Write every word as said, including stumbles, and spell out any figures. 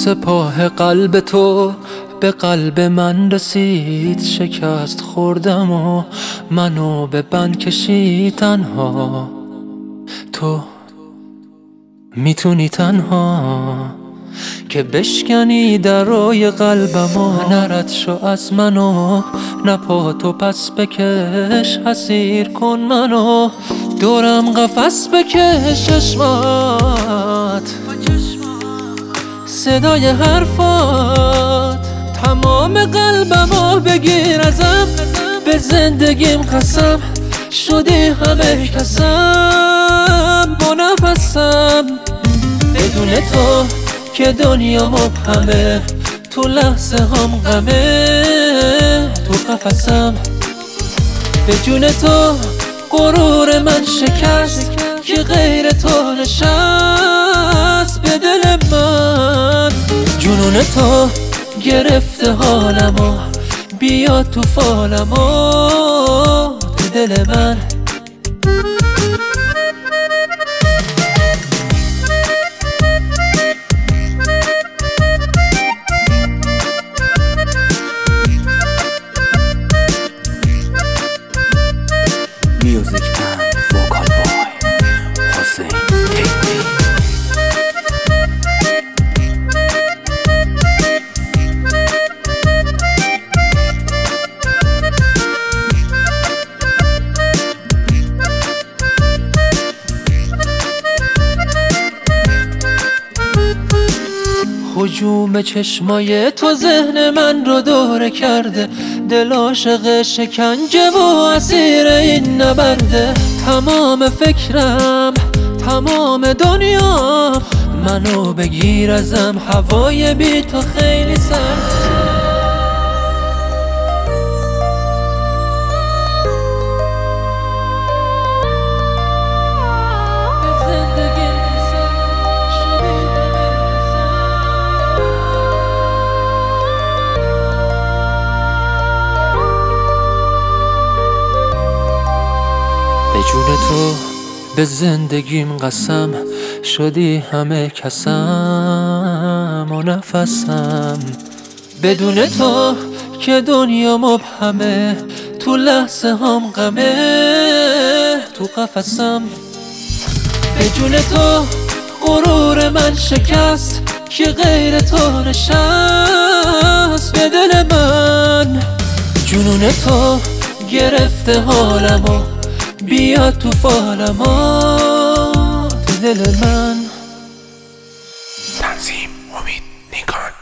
سپاه قلب تو به قلب من رسید، شکست خوردم و منو به بند کشید. تنها تو میتونی تنها که بشکنی درای قلبمو. نرد شو از منو، نپا تو پس بکش، حسیر کن منو، دورم قفس بکش. چشمات، صدای حرفات، تمام قلبمو بگیر ازم. به زندگیم قسم شدی همه کسم با نفسم. بدون تو که دنیا مبهمه، تو لحظه هم غمه. تو قفسم به جون تو غرور من شکست، که غیر تو نشست به دل من. جنون تو گرفته حالمو، بیا تو فالمو تو دل من. Music and vocal boy Hussein Hikmi. هجوم چشمای تو ذهن من رو دوره کرده، دل عاشق شکنجه و اسیر این نبرده. تمام فکرم، تمام دنیا، منو بگیر ازم، هوای بی تو خیلی سرده. به جون تو به زندگیم قسم شدی همه کسم و نفسم. بدون تو که دنیا مبهمه، تو لحظه هم غمه. تو قفسم به جون تو غرور من شکست، که غیر تو نشست به دل من. جنون تو گرفته حالمو، بیا تو فالمو تو دل من. تنظیم امید نیکان.